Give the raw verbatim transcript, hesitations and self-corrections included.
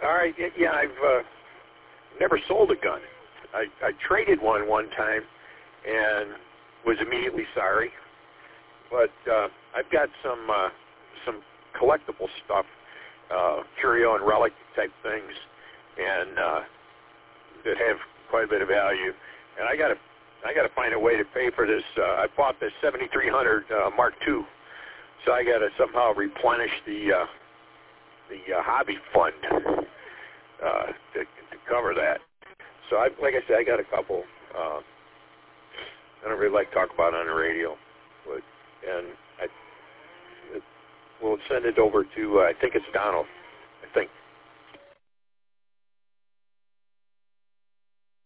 All right. Yeah, yeah I've uh, never sold a gun. I, I traded one one time and was immediately sorry. But uh, I've got some uh, some collectible stuff, uh, curio and relic type things, and uh, that have quite a bit of value. And I got to I got to find a way to pay for this. Uh, I bought this seventy-three hundred uh, Mark two, so I got to somehow replenish the uh, the uh, hobby fund uh, to, to cover that. So, I, like I said, I got a couple. Uh, I don't really like to talk about it on the radio, but and I it, we'll send it over to uh, I think it's Donald. I think